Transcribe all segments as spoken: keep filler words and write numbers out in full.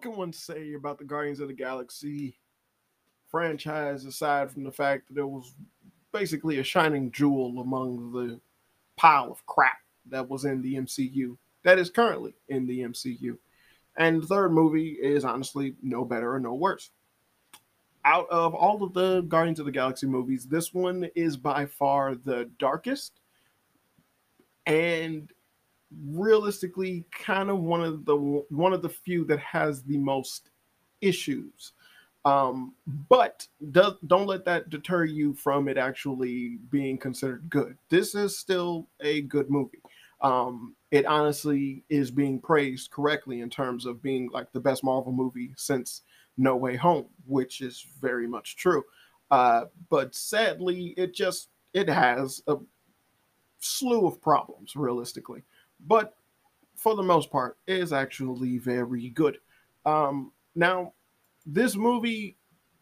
can one say about the Guardians of the Galaxy franchise aside from the fact that it was basically a shining jewel among the pile of crap that was in the M C U that is currently in the M C U? And the third movie is honestly no better or no worse. Out of all of the Guardians of the Galaxy movies, this one is by far the darkest and realistically kind of one of the one of the few that has the most issues. Um, but do, don't let that deter you from it actually being considered good. This is still a good movie. Um, it honestly is being praised correctly in terms of being like the best Marvel movie since No Way Home, which is very much true. Uh, but sadly, it just it has a slew of problems realistically. But for the most part, it is actually very good. Um, now, this movie,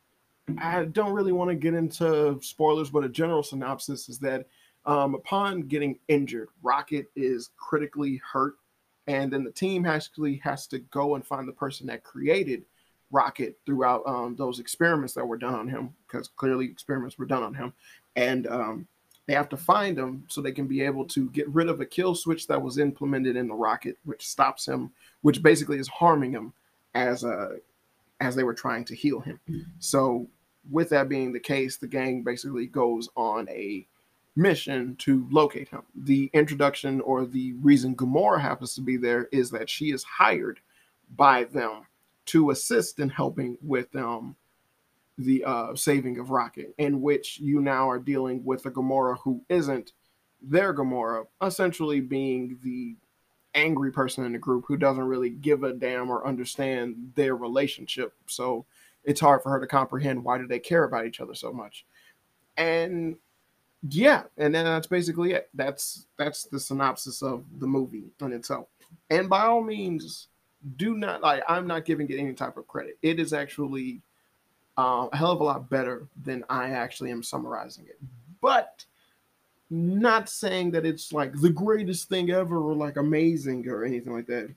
I don't really want to get into spoilers, but a general synopsis is that um, upon getting injured, Rocket is critically hurt, and then the team actually has to go and find the person that created Rocket throughout um, those experiments that were done on him, because clearly experiments were done on him, and um, they have to find him so they can be able to get rid of a kill switch that was implemented in the rocket, which stops him, which basically is harming him as a as they were trying to heal him. So, with that being the case, the gang basically goes on a mission to locate him. The introduction or the reason Gamora happens to be there is that she is hired by them to assist in helping with um, the uh, saving of Rocket, in which you now are dealing with a Gamora who isn't their Gamora, essentially being the angry person in the group who doesn't really give a damn or understand their relationship. So it's hard for her to comprehend why do they care about each other so much. And yeah, and then that's basically it. That's that's the synopsis of the movie in itself. And by all means, do not like I'm not giving it any type of credit. It is actually uh, a hell of a lot better than I actually am summarizing it. But not saying that it's like the greatest thing ever or like amazing or anything like that.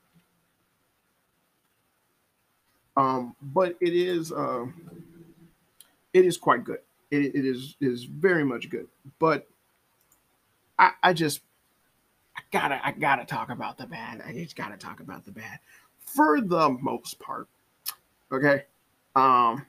Um, but it is uh, it is quite good. It, it is is very much good. But I, I just I gotta I gotta talk about the bad. I just gotta talk about the bad for the most part. Okay. Um,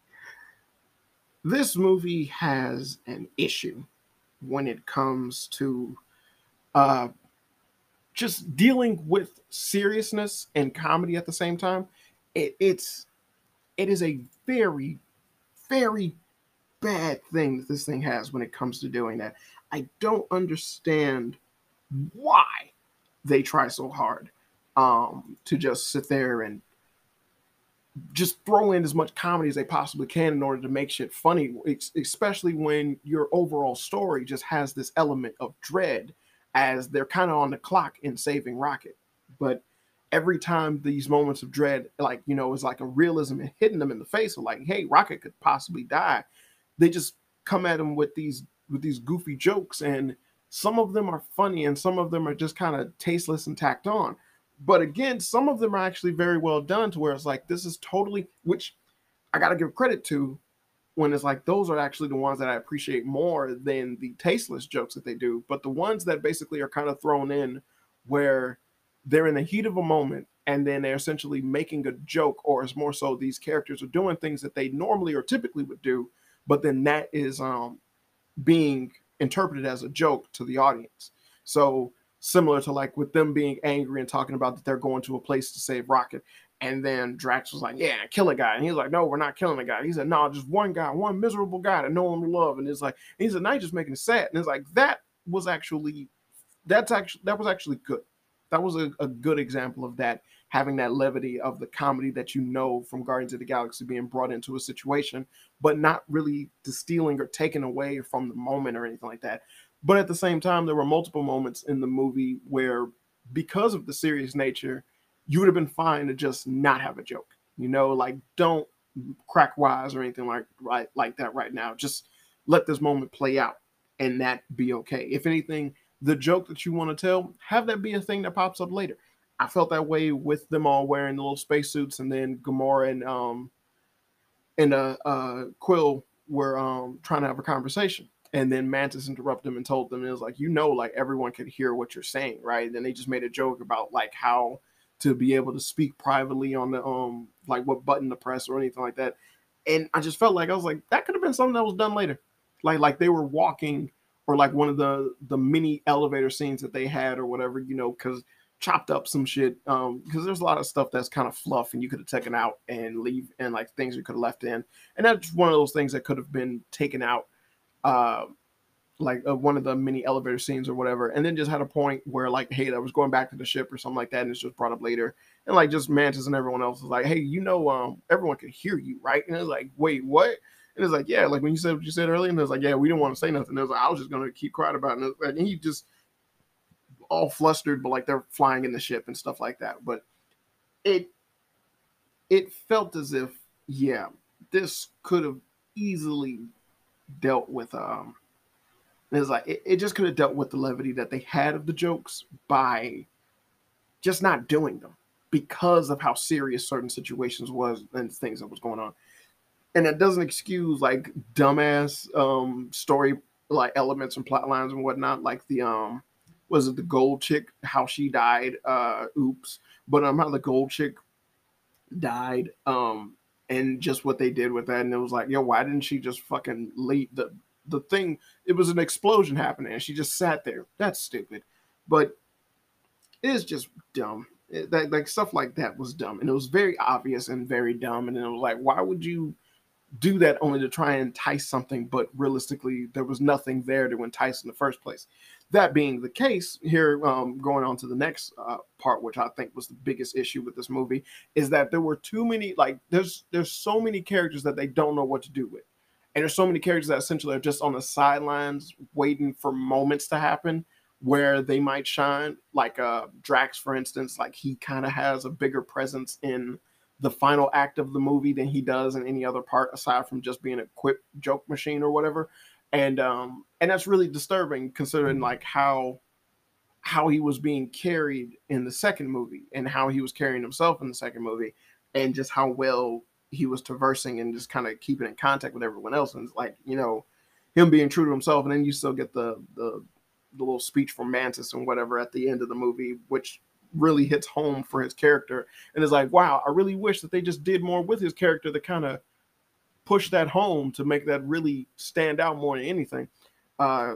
this movie has an issue when it comes to uh, just dealing with seriousness and comedy at the same time. It, it's it is a very very bad thing that this thing has when it comes to doing that. I don't understand why they try so hard um, to just sit there and just throw in as much comedy as they possibly can in order to make shit funny, especially when your overall story just has this element of dread as they're kind of on the clock in saving Rocket. But every time these moments of dread, like, you know, is like a realism and hitting them in the face of like, hey, Rocket could possibly die. They just come at him with these with these goofy jokes, and some of them are funny and some of them are just kind of tasteless and tacked on. But again, some of them are actually very well done to where it's like, this is totally, which I got to give credit to when it's like, those are actually the ones that I appreciate more than the tasteless jokes that they do. But the ones that basically are kind of thrown in where they're in the heat of a moment and then they're essentially making a joke, or it's more so these characters are doing things that they normally or typically would do, but then that is um, being interpreted as a joke to the audience. So similar to like with them being angry and talking about that they're going to a place to save Rocket. And then Drax was like, yeah, kill a guy. And he's like, no, we're not killing a guy. He said, no, just one guy, one miserable guy that no one will love. And it's like, and he said, now you're just making it sad. And it's like, that was actually, that's actually, that was actually good. That was a, a good example of that, having that levity of the comedy that you know from Guardians of the Galaxy being brought into a situation, but not really distilling or taking away from the moment or anything like that. But at the same time, there were multiple moments in the movie where, because of the serious nature, you would have been fine to just not have a joke. You know, like, don't crack wise or anything like right like that right now. Just let this moment play out and that be okay. If anything, the joke that you want to tell, have that be a thing that pops up later. I felt that way with them all wearing the little spacesuits, and then Gamora and um and uh, uh Quill were um trying to have a conversation. And then Mantis interrupted them and told them, it was like, you know, like everyone could hear what you're saying, right? And then they just made a joke about like how to be able to speak privately on the um like what button to press or anything like that. And I just felt like I was like, that could have been something that was done later. Like like they were walking, or like one of the the mini elevator scenes that they had or whatever, you know, because chopped up some shit. Um, because there's a lot of stuff that's kind of fluff and you could have taken out and leave, and like things you could have left in. And that's one of those things that could have been taken out, uh, like uh, one of the mini elevator scenes or whatever, and then just had a point where like, hey, that was going back to the ship or something like that, and it's just brought up later, and like just Mantis and everyone else was like, hey, you know, um, everyone could hear you, right? And it's like, wait, what? And it's like, yeah, like when you said what you said earlier, and it's like, yeah, we didn't want to say nothing. And it was like, I was just gonna keep quiet about it, and, like, and he just all flustered, but like they're flying in the ship and stuff like that. But it it felt as if, yeah, this could have easily dealt with um it's like it, it just could have dealt with the levity that they had of the jokes by just not doing them because of how serious certain situations was and things that was going on. And it doesn't excuse like dumbass um story like elements and plot lines and whatnot, like the um was it the gold chick, how she died, uh oops. But um how the gold chick died, um and just what they did with that. And it was like, yo, why didn't she just fucking leave the the thing? It was an explosion happening and she just sat there. That's stupid. But it's just dumb. It, that, like stuff like that was dumb, and it was very obvious and very dumb. And it was like, why would you do that only to try and entice something, but realistically there was nothing there to entice in the first place? That being the case here, um, going on to the next uh, part, which I think was the biggest issue with this movie, is that there were too many, like there's there's so many characters that they don't know what to do with, and there's so many characters that essentially are just on the sidelines waiting for moments to happen where they might shine. Like uh Drax, for instance, like he kind of has a bigger presence in the final act of the movie than he does in any other part, aside from just being a quip joke machine or whatever. And um and that's really disturbing considering like how how he was being carried in the second movie and how he was carrying himself in the second movie, and just how well he was traversing and just kind of keeping in contact with everyone else. And it's like, you know, him being true to himself, and then you still get the the the little speech from Mantis and whatever at the end of the movie, which really hits home for his character. And it's like, wow, I really wish that they just did more with his character to kind of push that home, to make that really stand out more than anything. Uh,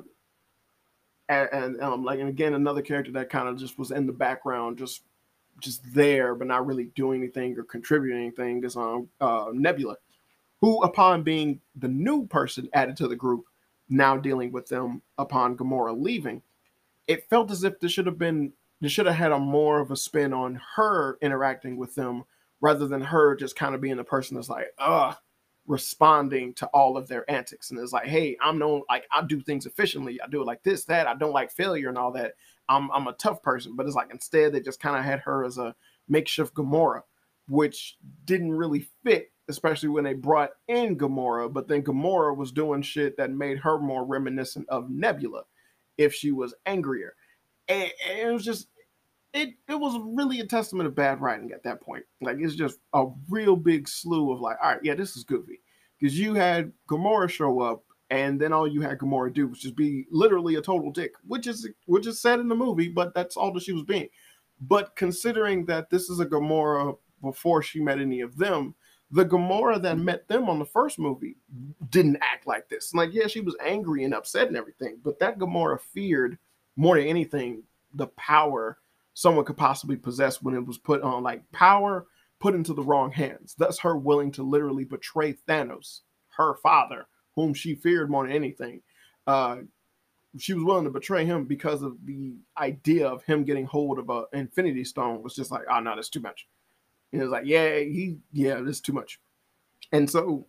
and, and um, like, and again, another character that kind of just was in the background, just just there, but not really doing anything or contributing anything, is um uh, Nebula, who, upon being the new person added to the group, now dealing with them upon Gamora leaving, it felt as if this should have been this should have had a more of a spin on her interacting with them, rather than her just kind of being the person that's like, uh responding to all of their antics. And it's like, hey, I'm known, like I do things efficiently, I do it like this, that, I don't like failure and all that. I'm I'm a tough person. But it's like instead they just kind of had her as a makeshift Gamora, which didn't really fit, especially when they brought in Gamora. But then Gamora was doing shit that made her more reminiscent of Nebula if she was angrier. And, and it was just it it was really a testament of bad writing at that point. Like it's just a real big slew of like, all right, yeah, this is goofy. Because you had Gamora show up, and then all you had Gamora do was just be literally a total dick, which is which is said in the movie, but that's all that she was being. But considering that this is a Gamora before she met any of them, the Gamora that met them on the first movie didn't act like this. Like, yeah, she was angry and upset and everything, but that Gamora feared more than anything the power someone could possibly possess when it was put on, like power put into the wrong hands. That's her willing to literally betray Thanos, her father, whom she feared more than anything. Uh, she was willing to betray him because of the idea of him getting hold of a Infinity Stone. Was just like, oh no, that's too much. And it was like, yeah, he, yeah, this is too much. And so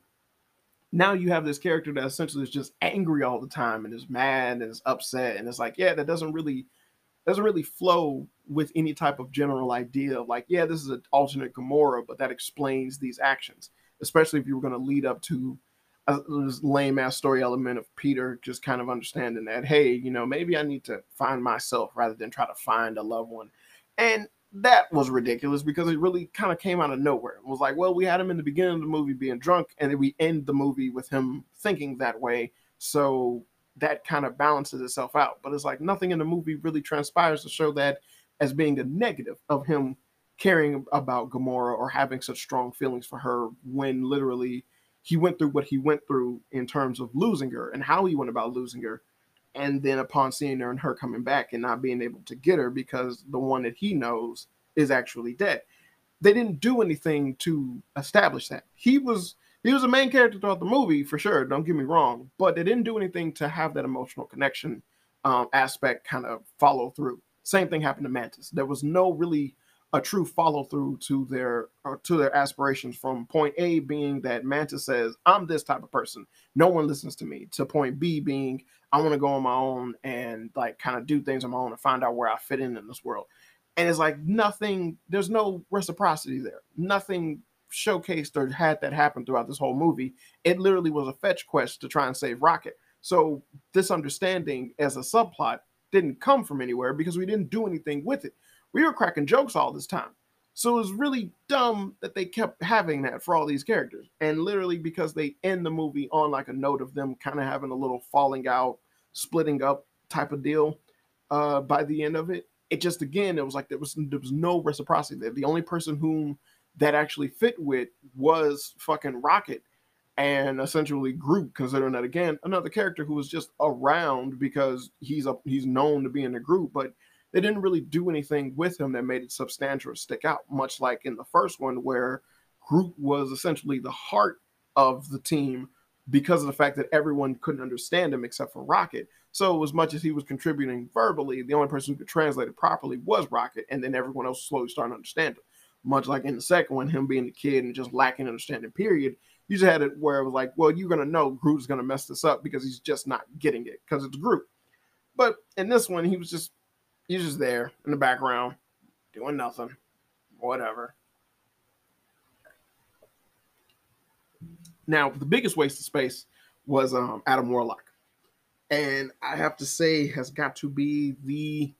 now you have this character that essentially is just angry all the time and is mad and is upset. And it's like, yeah, that doesn't really doesn't really flow with any type of general idea of like, yeah, this is an alternate Gamora, but that explains these actions, especially if you were going to lead up to a, this lame ass story element of Peter just kind of understanding that, hey, you know, maybe I need to find myself rather than try to find a loved one. And that was ridiculous because it really kind of came out of nowhere. It was like, well, we had him in the beginning of the movie being drunk, and then we end the movie with him thinking that way. So that kind of balances itself out. But it's like nothing in the movie really transpires to show that as being a negative of him caring about Gamora or having such strong feelings for her when literally he went through what he went through in terms of losing her and how he went about losing her. And then upon seeing her and her coming back and not being able to get her because the one that he knows is actually dead. They didn't do anything to establish that. He was he was a main character throughout the movie for sure, don't get me wrong, but they didn't do anything to have that emotional connection um, aspect kind of follow through. Same thing happened to Mantis. There was no really a true follow through to their uh, to their aspirations from point A being that Mantis says, I'm this type of person. No one listens to me, to point B being I want to go on my own and like kind of do things on my own and find out where I fit in in this world. And it's like nothing, there's no reciprocity there. Nothing showcased or had that happen throughout this whole movie. It literally was a fetch quest to try and save Rocket. So this understanding as a subplot didn't come from anywhere because we didn't do anything with it. We were cracking jokes all this time. So it was really dumb that they kept having that for all these characters. And literally because they end the movie on like a note of them kind of having a little falling out, splitting up type of deal uh, by the end of it. It just, again, it was like there was, there was no reciprocity there. The only person whom that actually fit with was fucking Rocket and essentially Groot, considering that, again, another character who was just around because he's a, he's known to be in the group, but they didn't really do anything with him that made it substantial or stick out, much like in the first one where Groot was essentially the heart of the team because of the fact that everyone couldn't understand him except for Rocket. So as much as he was contributing verbally, the only person who could translate it properly was Rocket, and then everyone else slowly started to understand him. Much like in the second one, him being a kid and just lacking understanding, period, you just had it where it was like, well, you're going to know Groot's going to mess this up because he's just not getting it because it's Groot. But in this one, he was just, he was just there in the background, doing nothing, whatever. Now, the biggest waste of space was um, Adam Warlock. And I have to say, has got to be the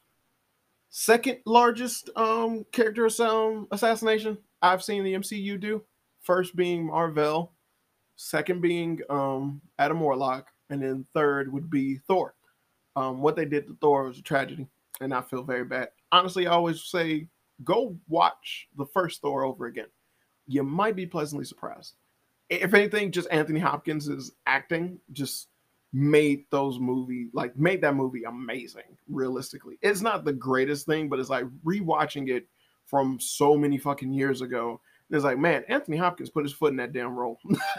second largest um, character assassination I've seen the M C U do. First being Marvel, second being um, Adam Warlock, and then third would be Thor. Um, what they did to Thor was a tragedy, and I feel very bad. Honestly, I always say, go watch the first Thor over again. You might be pleasantly surprised. If anything, just Anthony Hopkins' acting just made those movies, like made that movie amazing, realistically. It's not the greatest thing, but it's like rewatching it from so many fucking years ago. It's like, man, Anthony Hopkins put his foot in that damn role.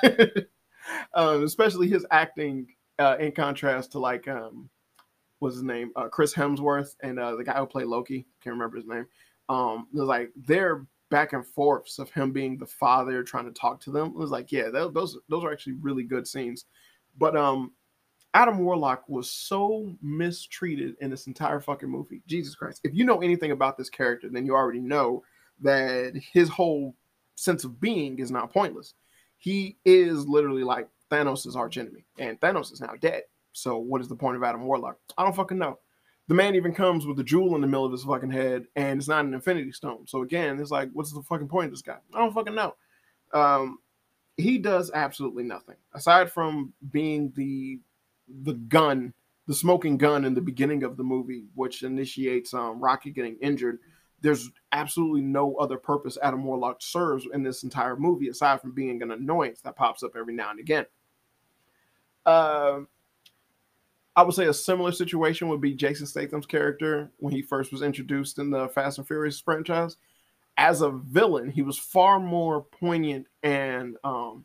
um, especially his acting uh, in contrast to like, um, what's his name? Uh, Chris Hemsworth and uh, the guy who played Loki. Can't remember his name. Um, it was like, they're back and forths of him being the father trying to talk to them. It was like, yeah, those those are actually really good scenes. But um, Adam Warlock was so mistreated in this entire fucking movie. Jesus Christ. If you know anything about this character, then you already know that his whole sense of being is not pointless. He is literally like Thanos' archenemy, and Thanos is now dead. So what is the point of Adam Warlock? I don't fucking know. The man even comes with a jewel in the middle of his fucking head, and it's not an Infinity Stone. So again, it's like, what's the fucking point of this guy? I don't fucking know. Um, he does absolutely nothing aside from being the the gun, the smoking gun in the beginning of the movie, which initiates um, Rocky getting injured. There's absolutely no other purpose Adam Warlock serves in this entire movie aside from being an annoyance that pops up every now and again. Uh, I would say a similar situation would be Jason Statham's character when he first was introduced in the Fast and Furious franchise. As a villain, he was far more poignant and um,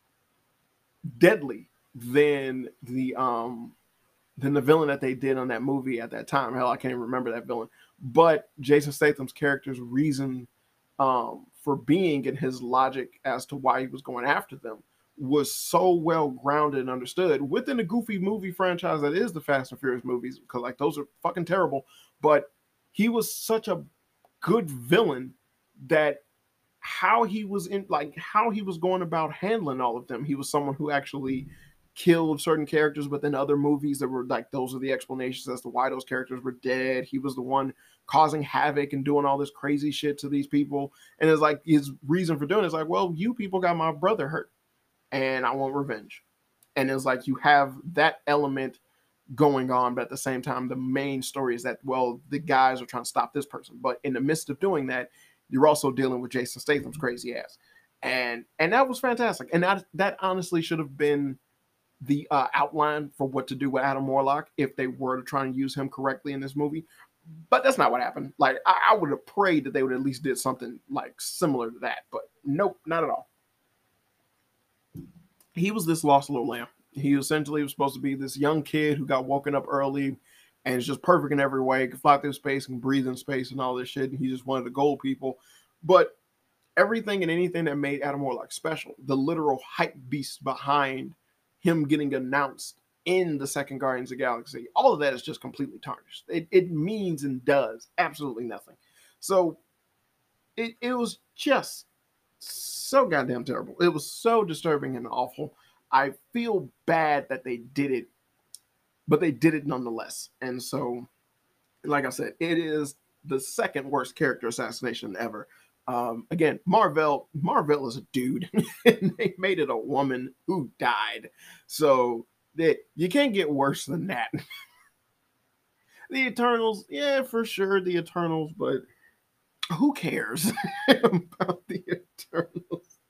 deadly than the um, than the villain that they did on that movie at that time. Hell, I can't even remember that villain. But Jason Statham's character's reason um, for being and his logic as to why he was going after them was so well grounded and understood within the goofy movie franchise that is the Fast and Furious movies, because like those are fucking terrible. But he was such a good villain that how he was in, like how he was going about handling all of them, he was someone who actually killed certain characters within other movies that were like, those are the explanations as to why those characters were dead. He was the one causing havoc and doing all this crazy shit to these people. And it's like his reason for doing it is like, well, you people got my brother hurt and I want revenge. And it's like you have that element going on, but at the same time, the main story is that, well, the guys are trying to stop this person. But in the midst of doing that, you're also dealing with Jason Statham's crazy ass. And and that was fantastic. And that that honestly should have been the uh, outline for what to do with Adam Warlock if they were to try and use him correctly in this movie. But that's not what happened. Like, I, I would have prayed that they would at least did something like similar to that. But nope, not at all. He was this lost little lamb. He essentially was supposed to be this young kid who got woken up early and is just perfect in every way, could fly through space and breathe in space and all this shit. And he just wanted to gold people. But everything and anything that made Adam Warlock special, the literal hype beast behind him getting announced in the second Guardians of the Galaxy, all of that is just completely tarnished. It, it means and does absolutely nothing. So it, it was just so goddamn terrible. It was so disturbing and awful. I feel bad that they did it, but they did it nonetheless. And so, like I said, it is the second worst character assassination ever. Um, again, Mar-Vell, Mar-Vell is a dude, and they made it a woman who died. So they, you can't get worse than that. The Eternals, yeah, for sure, the Eternals, but who cares about the Eternals?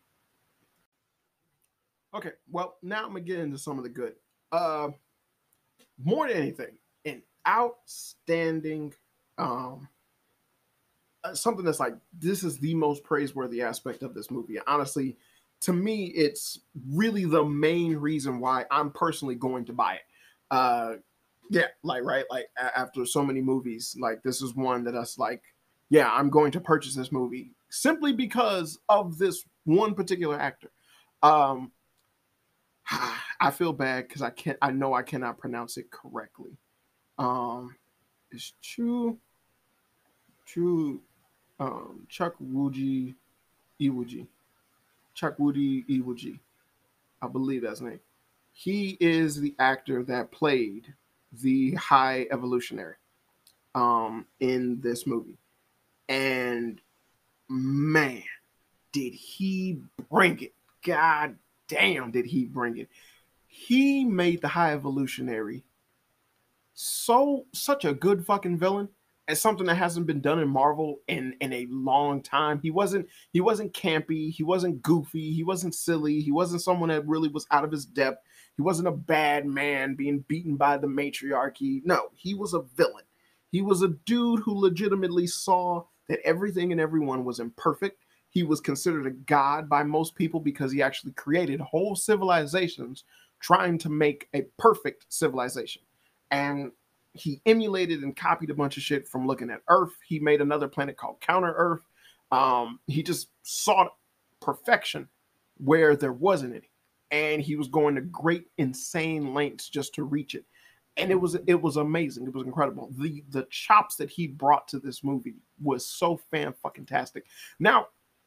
Okay, well, now I'm gonna get into some of the good. Uh, more than anything, an outstanding, um, uh, something that's like, this is the most praiseworthy aspect of this movie. Honestly, to me, it's really the main reason why I'm personally going to buy it. Uh, yeah, like, right, like a- after so many movies, like this is one that us like, yeah, I'm going to purchase this movie simply because of this one particular actor. Um, I feel bad because I can't. I know I cannot pronounce it correctly. Um, it's Chu Chu um, Chuck Wuji Iwuji. Chuck Woody Iwuji. I believe that's his name. He is the actor that played the High Evolutionary um, in this movie, and man, did he bring it! God damn, did he bring it! He made the High Evolutionary so such a good fucking villain, and something that hasn't been done in Marvel in in a long time. He wasn't he wasn't campy, he wasn't goofy, he wasn't silly, he wasn't someone that really was out of his depth. He wasn't a bad man being beaten by the matriarchy. No, he was a villain. He was a dude who legitimately saw that everything and everyone was imperfect. He was considered a god by most people because he actually created whole civilizations trying to make a perfect civilization. And he emulated and copied a bunch of shit from looking at Earth. He made another planet called Counter Earth. Um, he just sought perfection where there wasn't any. And he was going to great, insane lengths just to reach it. And it was it was amazing. It was incredible. The the chops that he brought to this movie was so fan fucking tastic. Now,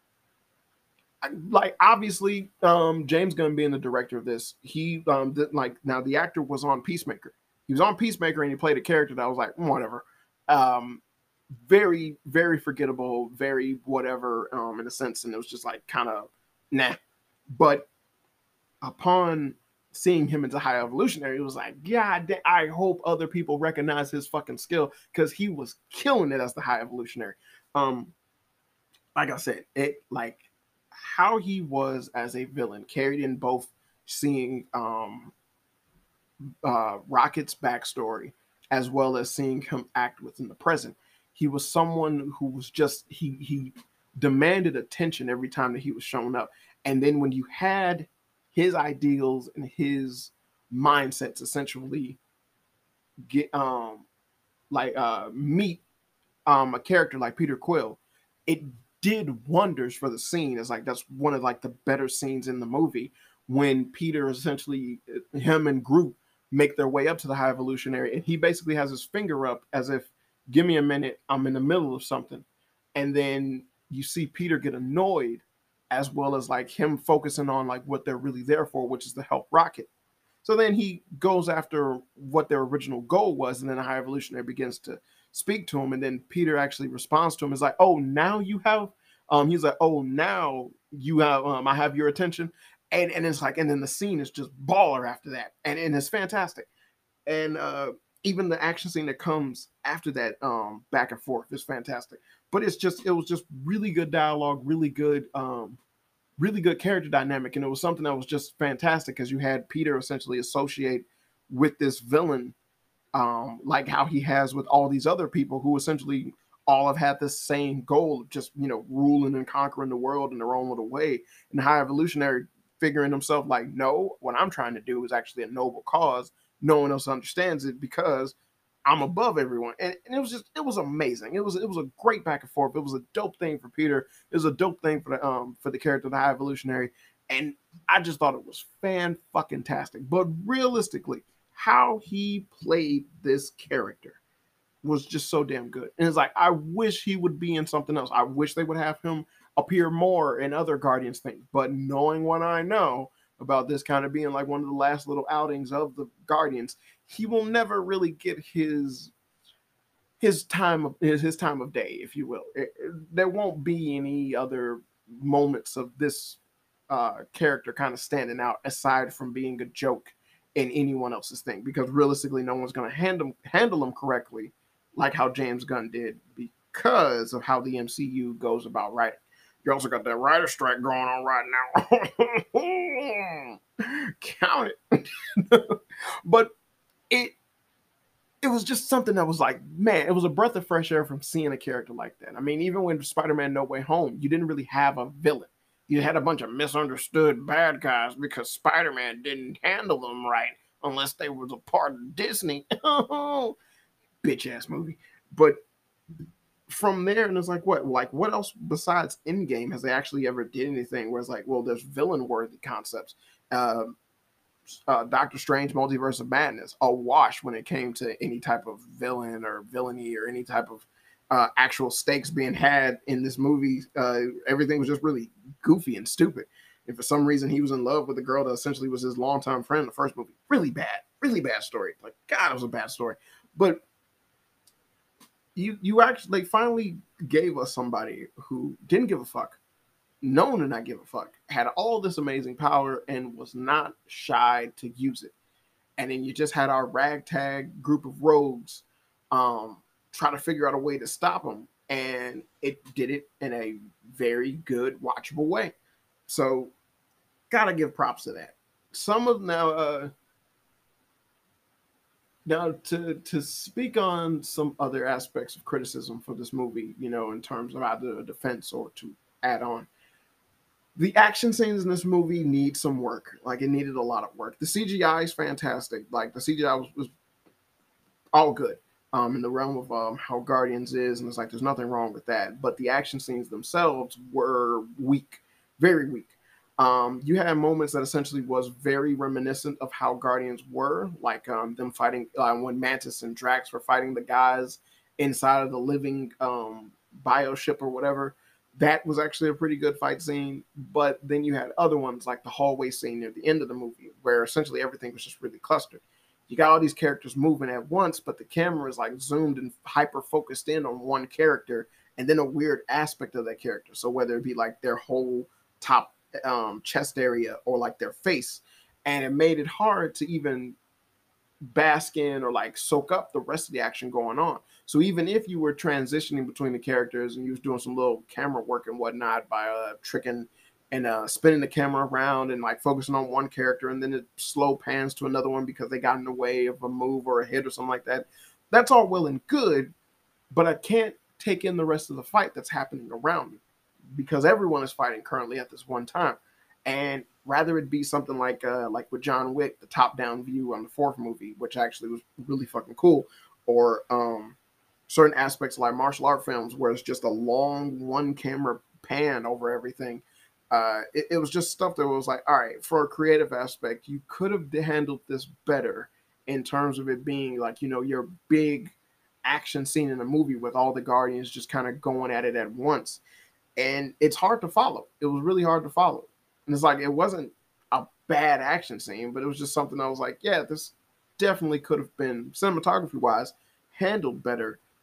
like obviously, um, James Gunn being the director of this, he um did, like now the actor was on Peacemaker. He was on Peacemaker and he played a character that I was like, whatever. Um, very, very forgettable, very whatever, um, in a sense, and it was just like kind of nah. But upon seeing him as a High Evolutionary, it was like, God damn, I hope other people recognize his fucking skill because he was killing it as the High Evolutionary. Um, like I said, it like how he was as a villain carried in both seeing um uh Rocket's backstory as well as seeing him act within the present. He was someone who was just he he demanded attention every time that he was showing up. And then when you had his ideals and his mindsets essentially get um like uh meet um a character like Peter Quill, it did wonders for the scene. It's like that's one of like the better scenes in the movie when Peter essentially him and Groot make their way up to the High Evolutionary, and he basically has his finger up as if, give me a minute, I'm in the middle of something. And then you see Peter get annoyed, as well as like him focusing on like what they're really there for, which is to help Rocket. So then he goes after what their original goal was, and then the High Evolutionary begins to speak to him, and then Peter actually responds to him. Is like, oh, now you have. Um, he's like, oh, now you have. Um, I have your attention, and and it's like, and then the scene is just baller after that, and and it's fantastic, and uh, even the action scene that comes after that, um, back and forth is fantastic. But it's just, it was just really good dialogue, really good, um, really good character dynamic, and it was something that was just fantastic because you had Peter essentially associate with this villain, um, like how he has with all these other people who essentially all have had this same goal of just, you know, ruling and conquering the world in their own little way. And High Evolutionary figuring himself like, no, what I'm trying to do is actually a noble cause. No one else understands it because I'm above everyone. And, and it was just, it was amazing. It was it was a great back and forth. It was a dope thing for Peter. It was a dope thing for the um for the character of the High Evolutionary. And I just thought it was fan fucking tastic. But realistically, how he played this character was just so damn good. And it's like, I wish he would be in something else. I wish they would have him appear more in other Guardians things. But knowing what I know about this kind of being like one of the last little outings of the Guardians, he will never really get his his time of his, his time of day, if you will. It, it, there won't be any other moments of this uh, character kind of standing out aside from being a joke in anyone else's thing, because realistically, no one's going to handle handle him correctly like how James Gunn did because of how the M C U goes about writing. You also got that writer strike going on right now. Count it. But it it was just something that was like, man, it was a breath of fresh air from seeing a character like that. I mean, even when Spider-Man No Way Home, you didn't really have a villain. You had a bunch of misunderstood bad guys because Spider-Man didn't handle them right unless they was a part of Disney. Bitch ass movie. But from there, and it's like, what, like what else besides Endgame has they actually ever did anything where it's like, well, there's villain worthy concepts. Uh, uh, Doctor Strange Multiverse of Madness, a wash when it came to any type of villain or villainy or any type of uh, actual stakes being had in this movie. Uh, everything was just really goofy and stupid. And for some reason, he was in love with a girl that essentially was his longtime friend in the first movie. Really bad, really bad story. Like, God, it was a bad story. But you you actually, they finally gave us somebody who didn't give a fuck, known to not give a fuck, had all this amazing power and was not shy to use it. And then you just had our ragtag group of rogues um, try to figure out a way to stop him. And it did it in a very good, watchable way. So, gotta give props to that. Some of now, uh, now to to speak on some other aspects of criticism for this movie, you know, in terms of either a defense or to add on. The action scenes in this movie need some work. Like, it needed a lot of work. The C G I is fantastic. Like, the C G I was, was all good um, in the realm of um, how Guardians is, and it's like there's nothing wrong with that. But the action scenes themselves were weak, very weak. Um, you had moments that essentially was very reminiscent of how Guardians were, like um, them fighting uh, when Mantis and Drax were fighting the guys inside of the living um, bioship or whatever. That was actually a pretty good fight scene. But then you had other ones like the hallway scene near the end of the movie, where essentially everything was just really clustered. You got all these characters moving at once, but the camera is like zoomed and hyper focused in on one character and then a weird aspect of that character. So whether it be like their whole top um, chest area or like their face, and it made it hard to even bask in or like soak up the rest of the action going on. So even if you were transitioning between the characters and you was doing some little camera work and whatnot by uh, tricking and uh, spinning the camera around and like focusing on one character, and then it slow pans to another one because they got in the way of a move or a hit or something like that, that's all well and good, but I can't take in the rest of the fight that's happening around me because everyone is fighting currently at this one time. And rather it be something like uh, like with John Wick, the top-down view on the fourth movie, which actually was really fucking cool, or um, certain aspects like martial art films where it's just a long one-camera pan over everything. Uh, it, it was just stuff that was like, all right, for a creative aspect, you could have handled this better in terms of it being like, you know, your big action scene in a movie with all the Guardians just kind of going at it at once. And it's hard to follow. It was really hard to follow. And it's like, it wasn't a bad action scene, but it was just something I was like, yeah, this definitely could have been, cinematography wise, handled better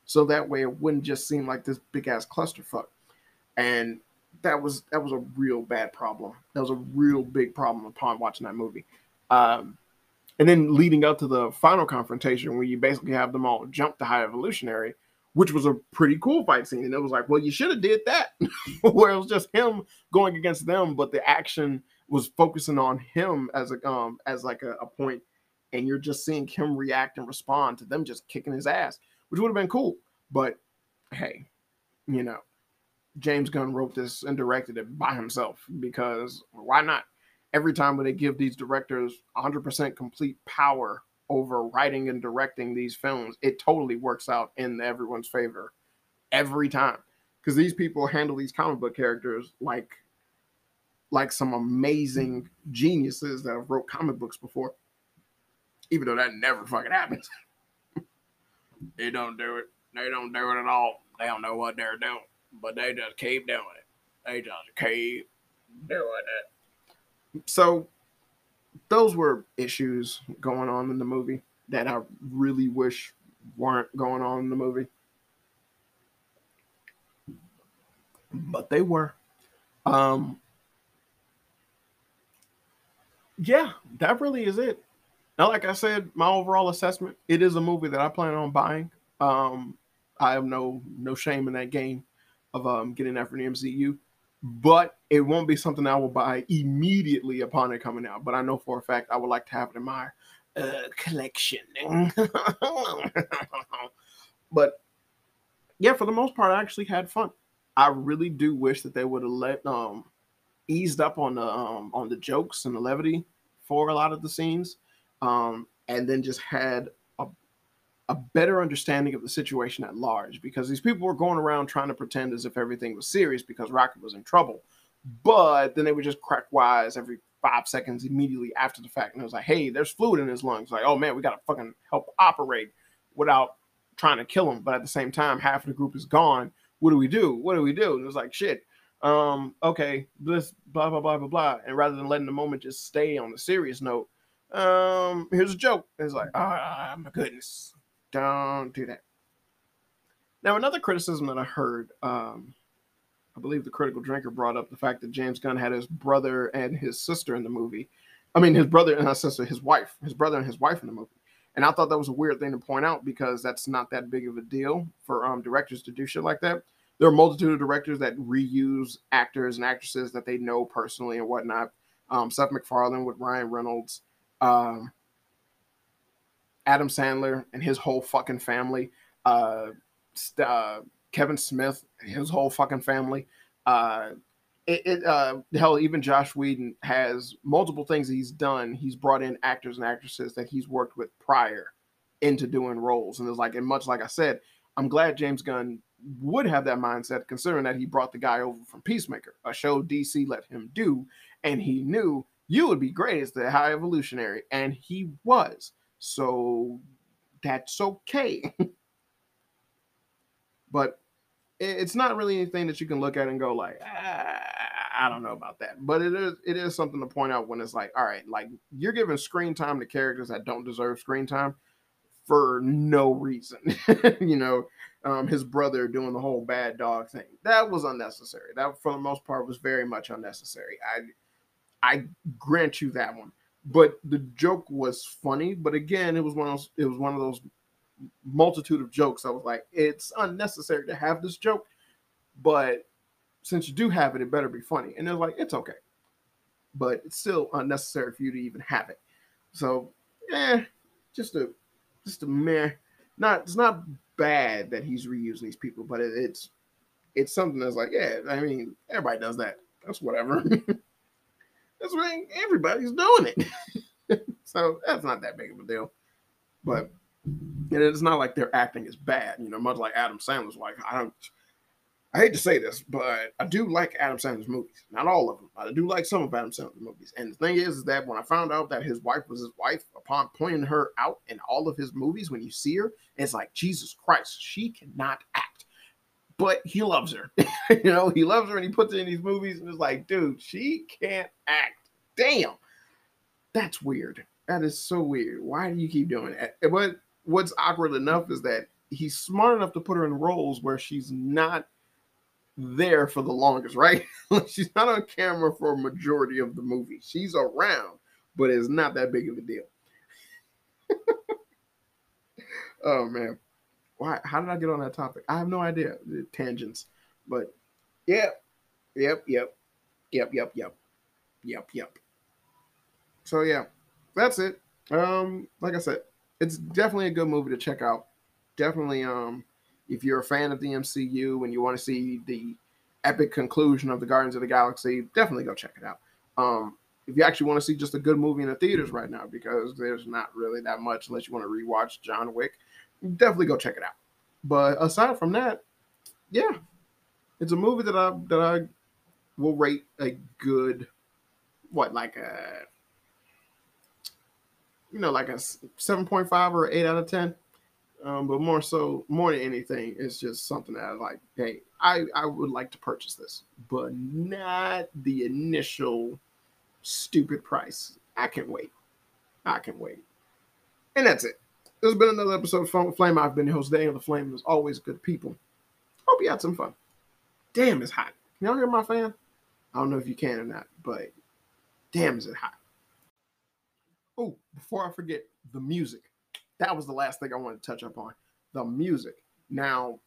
so that way it wouldn't just seem like this big ass clusterfuck. And that was that was a real bad problem. That was a real big problem upon watching that movie. Um, and then leading up to the final confrontation, where you basically have them all jump to High Evolutionary, which was a pretty cool fight scene. And it was like, well, you should have did that, where it was just him going against them, but the action was focusing on him as a um as like a, a point, and you're just seeing him react and respond to them just kicking his ass, which would have been cool. But hey, you know, James Gunn wrote this and directed it by himself, because why not? Every time when they give these directors one hundred percent complete power over writing and directing these films, it totally works out in everyone's favor every time. Because these people handle these comic book characters like like some amazing geniuses that have wrote comic books before, even though that never fucking happens. They don't do it. They don't do it at all. They don't know what they're doing, but they just keep doing it. They just keep doing it. So those were issues going on in the movie that I really wish weren't going on in the movie, but they were. Um, yeah, that really is it. Now, like I said, my overall assessment, it is a movie that I plan on buying. Um, I have no no shame in that game of um, getting that from the M C U, but it won't be something I will buy immediately upon it coming out. But I know for a fact I would like to have it in my uh, collection. But yeah, for the most part, I actually had fun. I really do wish that they would have let um, eased up on the um, on the jokes and the levity for a lot of the scenes, um, and then just had a, a better understanding of the situation at large, because these people were going around trying to pretend as if everything was serious because Rocket was in trouble, but then they would just crack wise every five seconds immediately after the fact, and it was like, hey, there's fluid in his lungs, like, oh man, we gotta fucking help operate without trying to kill him. But at the same time, half of the group is gone. What do we do? What do we do? And it was like, shit, um, okay, this blah blah blah blah blah. And rather than letting the moment just stay on the serious note, um, here's a joke. It's like, oh my goodness, don't do that. Now, another criticism that I heard, um, I believe the Critical Drinker brought up the fact that James Gunn had his brother and his sister in the movie. I mean, his brother and his sister, his wife, his brother and his wife in the movie. And I thought that was a weird thing to point out, because that's not that big of a deal for um, directors to do shit like that. There are a multitude of directors that reuse actors and actresses that they know personally and whatnot. Um, Seth MacFarlane with Ryan Reynolds, um, Adam Sandler and his whole fucking family, uh, uh, Kevin Smith and his whole fucking family. Uh, it, it uh, hell, even Josh Whedon has multiple things that he's done. He's brought in actors and actresses that he's worked with prior into doing roles, and it's like, and much like I said, I'm glad James Gunn would have that mindset, considering that he brought the guy over from Peacemaker, a show D C let him do, and he knew you would be great as the High Evolutionary, and he was. So that's okay. But it's not really anything that you can look at and go like, ah, I don't know about that. But it is it is something to point out when it's like, all right, like you're giving screen time to characters that don't deserve screen time for no reason. You know, um, his brother doing the whole bad dog thing, that was unnecessary. That for the most part was very much unnecessary. I I grant you that one. But the joke was funny. But again, it was one of those, it was one of those multitude of jokes. I was like, it's unnecessary to have this joke, but since you do have it, it better be funny. And they're like, it's okay, but it's still unnecessary for you to even have it. So, yeah, just a, just a meh. Not, it's not bad that he's reusing these people, but it, it's, it's something that's like, yeah, I mean, everybody does that. That's whatever. That's right. Everybody's doing it. So that's not that big of a deal. But and it's not like their acting is bad, you know, much like Adam Sandler's. Like, I don't, I hate to say this, but I do like Adam Sandler's movies. Not all of them. I do like some of Adam Sandler's movies. And the thing is, is that when I found out that his wife was his wife, upon pointing her out in all of his movies, when you see her, it's like, Jesus Christ, she cannot act. But he loves her. You know, he loves her and he puts her in these movies and it's like, dude, she can't act. Damn. That's weird. That is so weird. Why do you keep doing that? But what's awkward enough is that he's smart enough to put her in roles where she's not there for the longest, right? She's not on camera for a majority of the movie. She's around, but it's not that big of a deal. Oh man, why? How did I get on that topic? I have no idea. Tangents, but yeah, yep, yep, yep, yep, yep, yep, yep. So yeah, that's it. Um, like I said, it's definitely a good movie to check out. Definitely, um, if you're a fan of the M C U and you want to see the epic conclusion of the Guardians of the Galaxy, definitely go check it out. Um, if you actually want to see just a good movie in the theaters right now, because there's not really that much unless you want to rewatch John Wick, definitely go check it out. But aside from that, yeah, it's a movie that I that I will rate a good what like a you know like a seven point five or eight out of ten. Um, but more so, more than anything, it's just something that I like. Hey, I I would like to purchase this, but not the initial stupid price. I can wait. I can wait. And that's it. This has been another episode of Flame. I've been your host, Daniel the Flame. As always, good people. Hope you had some fun. Damn, it's hot. Y'all hear my fan? I don't know if you can or not, but damn, is it hot. Oh, before I forget, the music. That was the last thing I wanted to touch up on. The music. Now,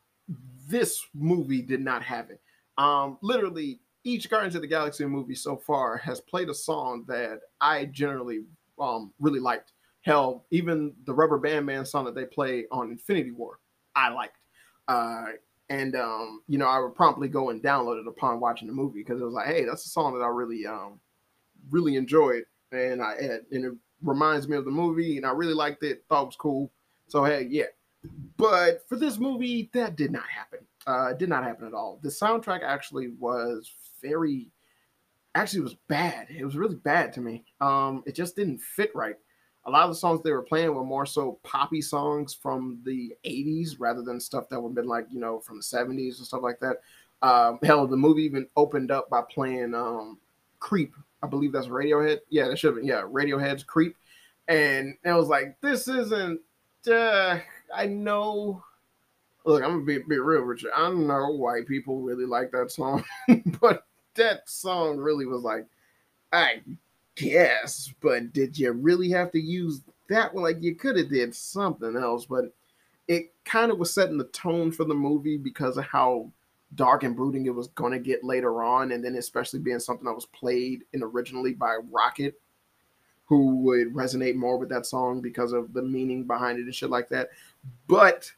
this movie did not have it. Um, literally, each Guardians of the Galaxy movie so far has played a song that I generally um, really liked. Hell, even the Rubber Band Man song that they play on Infinity War, I liked. Uh, and um, you know, I would promptly go and download it upon watching the movie because it was like, hey, that's a song that I really, um, really enjoyed, and I and it reminds me of the movie, and I really liked it. Thought it was cool. So hey, yeah. But for this movie, that did not happen. Uh, it did not happen at all. The soundtrack actually was very, actually was bad. It was really bad to me. Um, it just didn't fit right. A lot of the songs they were playing were more so poppy songs from the eighties rather than stuff that would have been like, you know, from the seventies and stuff like that. Um, hell, the movie even opened up by playing um, Creep. I believe that's Radiohead. Yeah, that should have been, yeah, Radiohead's Creep. And it was like, this isn't, uh, I know, look, I'm going to be, be real with you. I know white people really like that song, but that song really was like, I guess, but did you really have to use that one? Like, you could have did something else, but it kind of was setting the tone for the movie because of how dark and brooding it was going to get later on, and then especially being something that was played in originally by Rocket, who would resonate more with that song because of the meaning behind it and shit like that. But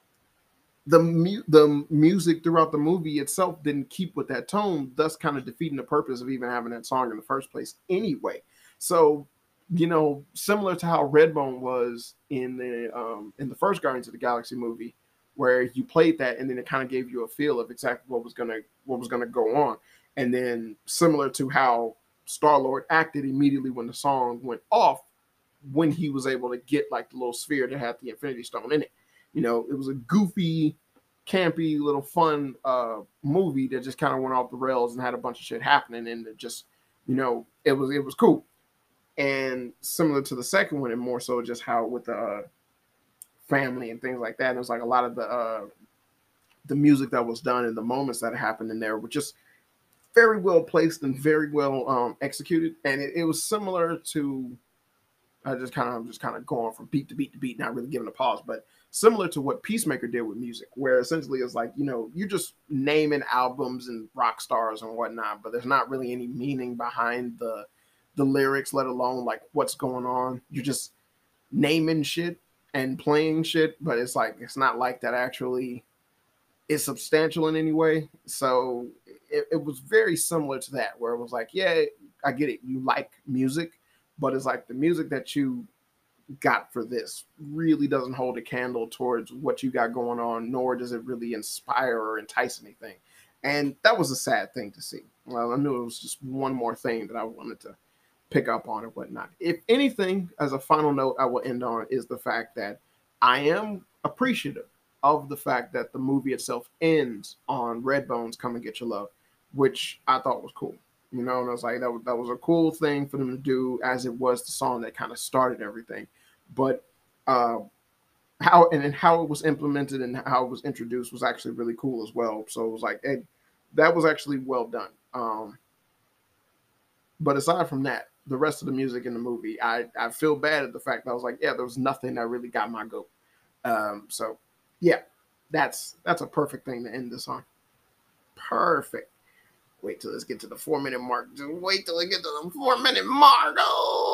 the mu- the music throughout the movie itself didn't keep with that tone, thus kind of defeating the purpose of even having that song in the first place anyway. So, you know, similar to how Redbone was in the um, in the first Guardians of the Galaxy movie, where you played that and then it kind of gave you a feel of exactly what was gonna what was gonna go on, and then similar to how Star-Lord acted immediately when the song went off, when he was able to get like the little sphere that had the Infinity Stone in it. You know, it was a goofy, campy, little fun uh, movie that just kind of went off the rails and had a bunch of shit happening, and it just, you know, it was it was cool. And similar to the second one, and more so just how with the uh, family and things like that. And it was like a lot of the uh, the music that was done and the moments that happened in there were just very well placed and very well um, executed. And it, it was similar to I just kind of just kind of going from beat to beat to beat, not really giving a pause, but similar to what Peacemaker did with music, where essentially it's like, you know, you're just naming albums and rock stars and whatnot, but there's not really any meaning behind the the lyrics, let alone like what's going on. You're just naming shit and playing shit, but it's like it's not like that actually is substantial in any way. So it, it was very similar to that, where it was like, yeah, I get it, you like music, but it's like the music that you got for this really doesn't hold a candle towards what you got going on, nor does it really inspire or entice anything. And that was a sad thing to see. Well, I knew it was just one more thing that I wanted to pick up on and whatnot. If anything, as a final note, I will end on is the fact that I am appreciative of the fact that the movie itself ends on Redbone's Come and Get Your Love, which I thought was cool. You know, and I was like, that was, that was a cool thing for them to do, as it was the song that kind of started everything. But uh, how and then how it was implemented and how it was introduced was actually really cool as well. So it was like, hey, that was actually well done. Um, but aside from that, the rest of the music in the movie, I I feel bad at the fact that I was like, yeah, there was nothing that really got my goat. Um, so yeah, that's that's a perfect thing to end this on. Perfect. Wait till let's get to the four minute mark. Just wait till I get to the four minute mark. Oh.